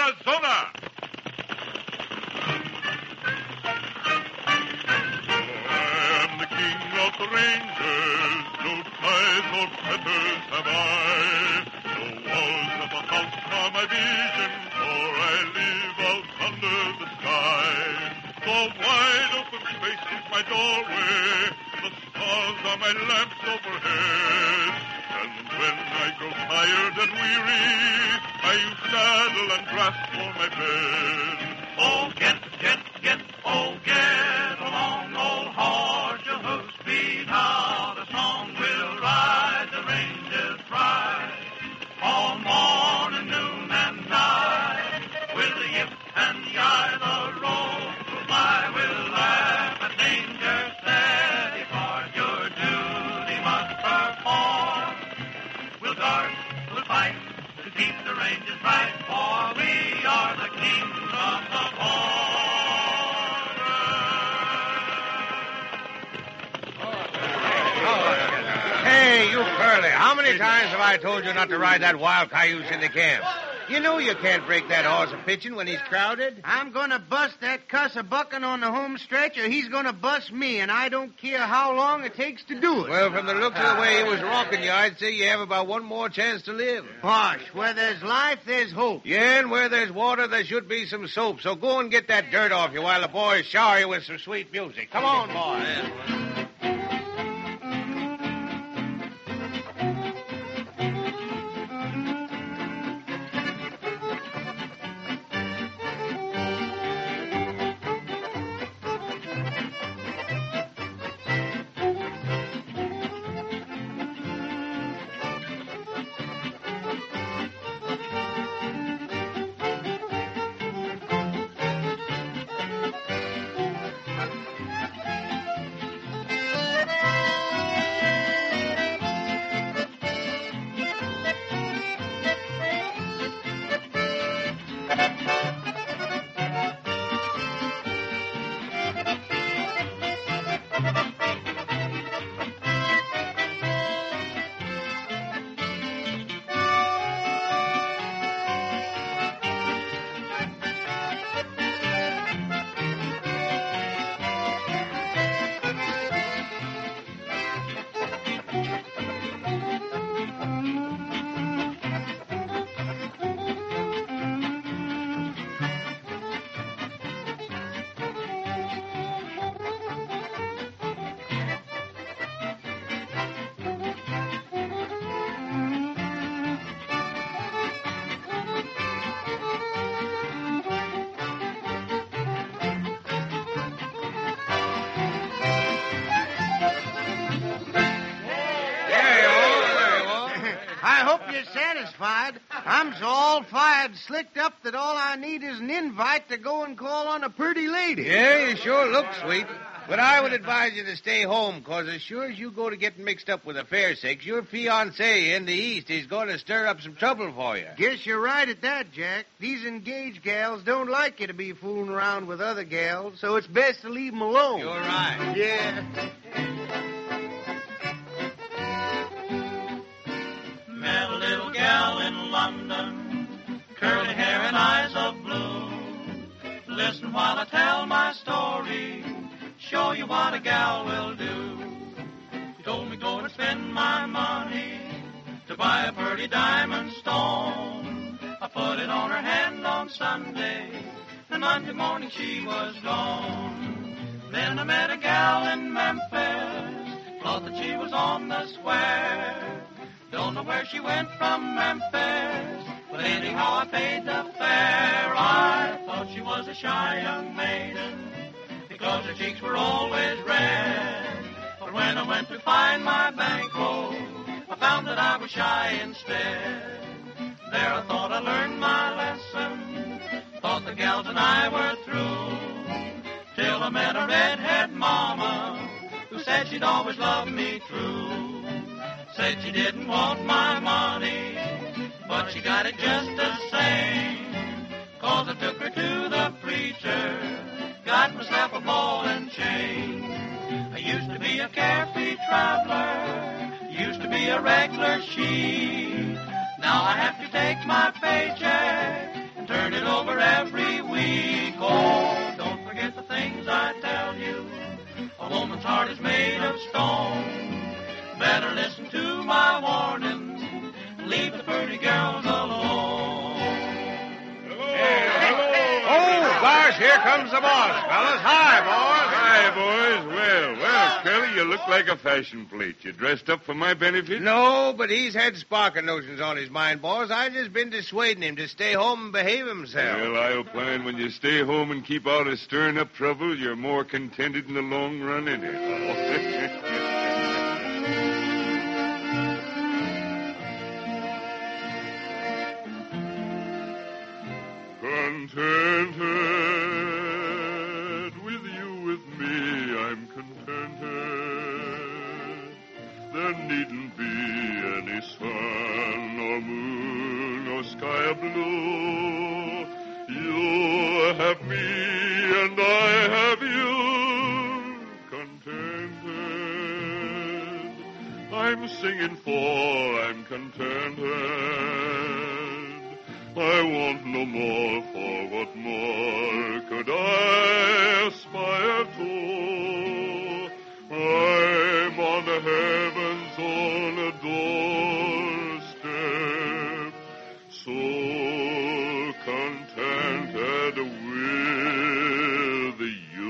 Arizona. I am the king of the ranges. No ties or feathers have I. No walls of a house are my vision, for I live out under the sky. The wide open space is my doorway. The stars are my lamps overhead. And when I grow tired and weary, I use saddle and grass for my bed. Oh, get along, old horse, your hoofs beat out. A song will ride, the ranges ride. All morning, noon, and night. With the yip and the eye, the road will fly. We'll laugh at danger steady, for your duty must perform. We'll guard, we'll fight, to keep the ranges bright, for we are the kings of the border. Hey, you Curly, how many times have I told you not to ride that wild cayuse into camp? You know you can't break that horse a pitching when he's crowded. I'm going to bust that cuss a bucking on the home stretch, or he's going to bust me, and I don't care how long it takes to do it. Well, from the looks of the way he was rocking you, I'd say you have about one more chance to live. Bosh, where there's life, there's hope. Yeah, and where there's water, there should be some soap. So go and get that dirt off you while the boys shower you with some sweet music. Come on, boys. Satisfied. I'm so all fired, slicked up that all I need is an invite to go and call on a pretty lady. Yeah, you sure look sweet. But I would advise you to stay home, because as sure as you go to getting mixed up with a fair sex, your fiancé in the East is going to stir up some trouble for you. Guess you're right at that, Jack. These engaged gals don't like you to be fooling around with other gals, so it's best to leave them alone. You're right. Yeah. Met a little gal in London, curly hair and eyes of blue. Listen while I tell my story, show you what a gal will do. She told me go and spend my money to buy a pretty diamond stone. I put it on her hand on Sunday, and Monday morning she was gone. Then I met a gal in Memphis, thought that she was on the square. Don't know where she went from Memphis, but anyhow I paid the fare. I thought she was a shy young maiden, because her cheeks were always red. But when I went to find my bankroll, I found that I was shy instead. There I thought I learned my lesson, thought the gals and I were through, till I met a redhead mama who said she'd always love me true. Said she didn't want my money, but she got it just the same, 'cause I took her to the preacher, got myself a ball and chain. I used to be a carefree traveler, used to be a regular sheep. Now I have to take my paycheck and turn it it over every week. Oh, don't forget the things I tell you. A woman's heart is made of stone. Better listen to my warning. Leave the pretty girls alone. Oh, gosh, here comes the boss, fellas. Hi, boss. Hi, boys. Well, Curly, you look like a fashion plate. You dressed up for my benefit? No, but he's had sparking notions on his mind, boss. I just been dissuading him to stay home and behave himself. Well, I opine when you stay home and keep out of stirring up trouble, you're more contented in the long run anyhow. Contented with you, with me, I'm contented. There needn't be any sun or moon or sky blue. You have me and I have you. Contented. I'm singing for I'm contented. I want no more, for what more could I aspire to? I'm on heaven's own doorstep, so contented with you.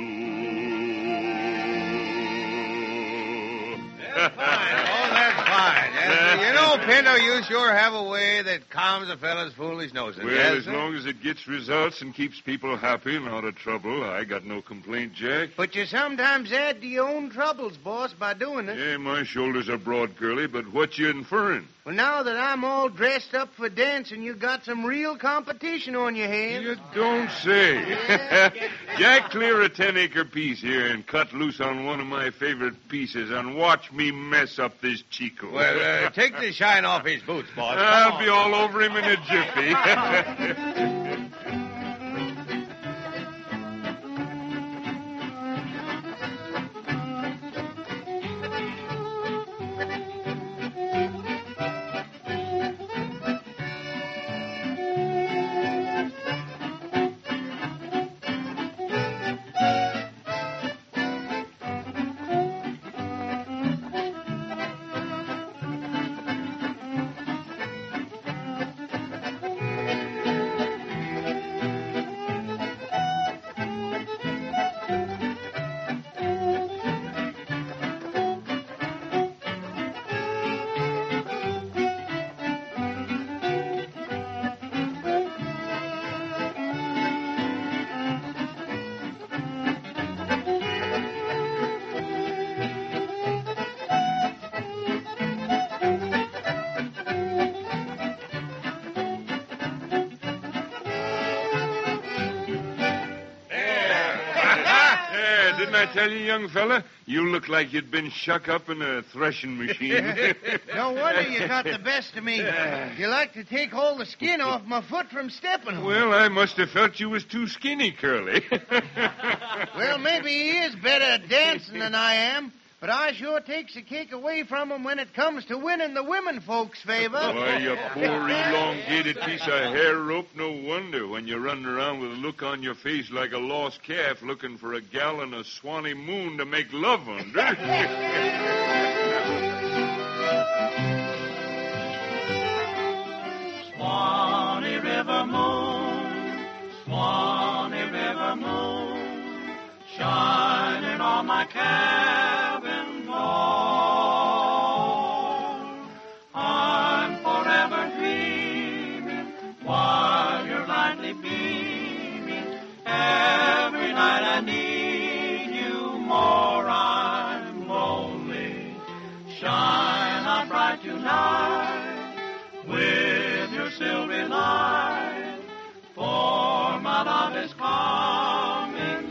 That's fine. Oh, that's fine. You know, Pinto, you sure have a way that calms a fella's foolish notions. Well, yes, as sir? long as it gets results and keeps people happy and out of trouble, I got no complaint, Jack. But you sometimes add to your own troubles, boss, by doing it. Yeah, my shoulders are broad, Curly, but what you inferring? Well, now that I'm all dressed up for dancing, you got some real competition on your hands. You don't say. Jack, clear a 10-acre piece here and cut loose on one of my favorite pieces and watch me mess up this Chico. Well, take the shine off his boots, boss. I'll be all over him in a jiffy. Didn't I tell you, young fella? You look like you'd been shuck up in a threshing machine. No wonder you got the best of me. You like to take all the skin off my foot from stepping on. Well, I must have felt you was too skinny, Curly. Well, maybe he is better at dancing than I am, but I sure takes a cake away from him when it comes to winning the women folks' favor. Why, you poor elongated piece of hair rope. No wonder when you're running around with a look on your face like a lost calf looking for a gal in a Swanee moon to make love under. Swanee River moon, Swanee River moon, shining on my cabin door. I'm forever dreaming while you're lightly beaming. Every night I need you more. I'm lonely. Shine out bright tonight with your silvery light, for my love is coming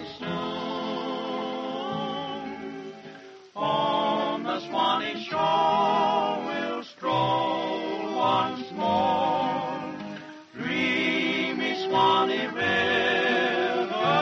soon. On the Swanee shore we'll stroll once more, dreamy Swanee River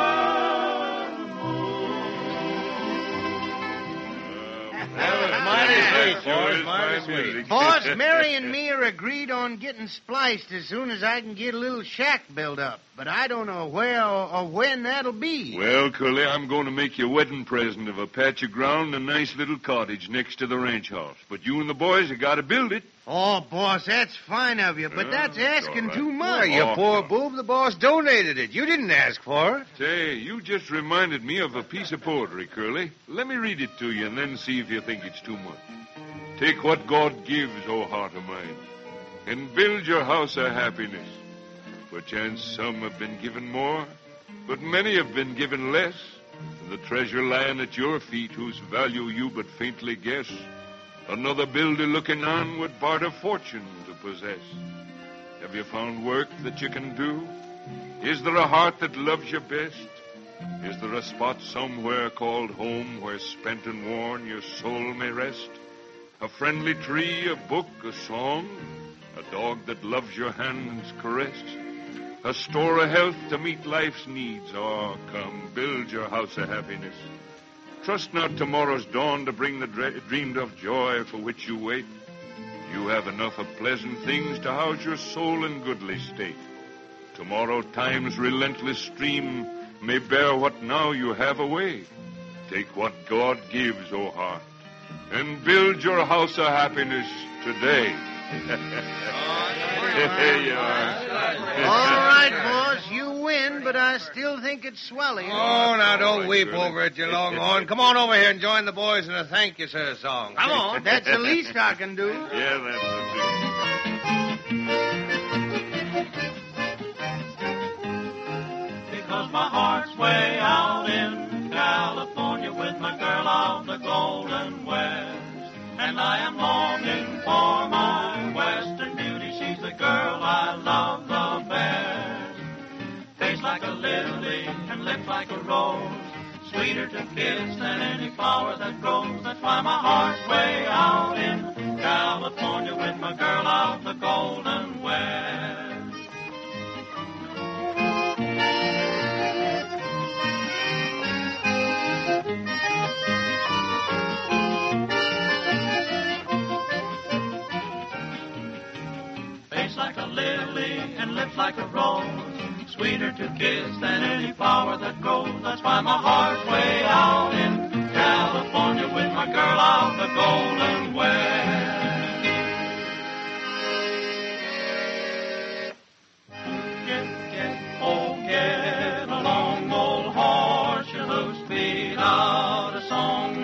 moon. That was mighty sweet, Sure Where's my music? Boss, Mary and me are agreed on getting spliced as soon as I can get a little shack built up. But I don't know where or when that'll be. Well, Curly, I'm going to make you a wedding present of a patch of ground and a nice little cottage next to the ranch house. But you and the boys have got to build it. Oh, boss, that's fine of you, but that's asking too much. Why, you poor boob, the boss donated it. You didn't ask for it. Say, you just reminded me of a piece of poetry, Curly. Let me read it to you and then see if you think it's too much. Take what God gives, O heart of mine, and build your house of happiness. Perchance some have been given more, but many have been given less. And the treasure lying at your feet, whose value you but faintly guess, another builder looking on would barter fortune to possess. Have you found work that you can do? Is there a heart that loves you best? Is there a spot somewhere called home where spent and worn your soul may rest? A friendly tree, a book, a song, a dog that loves your hand's caress, a store of health to meet life's needs. Oh, come, build your house of happiness. Trust not tomorrow's dawn to bring the dreamed of joy for which you wait. You have enough of pleasant things to house your soul in goodly state. Tomorrow time's relentless stream may bear what now you have away. Take what God gives, O heart, and build your house of happiness today. There you are. All right, boss, you win, but I still think it's swelling. Oh, now don't weep over it, you longhorn. Come on over here and join the boys in a thank you, sir song. Come on, that's the least I can do. Yeah, that's the Because my heart's way out in California with my girl of the Golden West. And I am longing for my Western beauty. She's the girl I love the best. Face like a lily and lips like a rose. Sweeter to kiss than any flower that grows. That's why my heart's way out in California with my girl of the Golden West. Face like a lily and lips like a rose. Sweeter to kiss than any flower that grows. That's why my heart's way out in California with my girl of the Golden West. Get along, old horse, your hoofs beat out a song.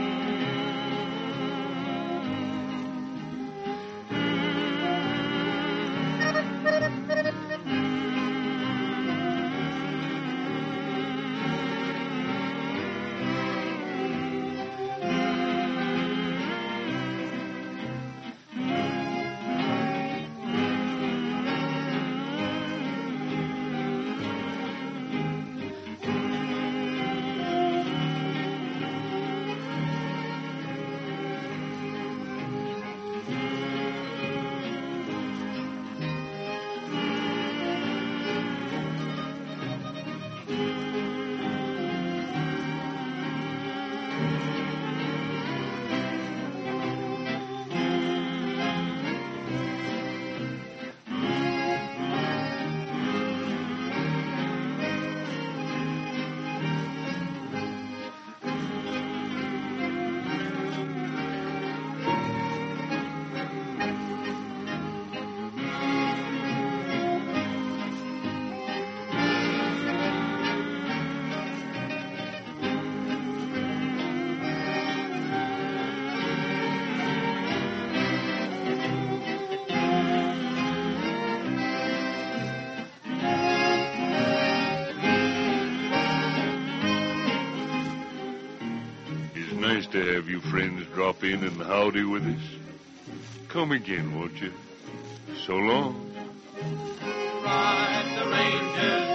nice to have you friends drop in and howdy with us. Come again, won't you? So long. Ride the ranges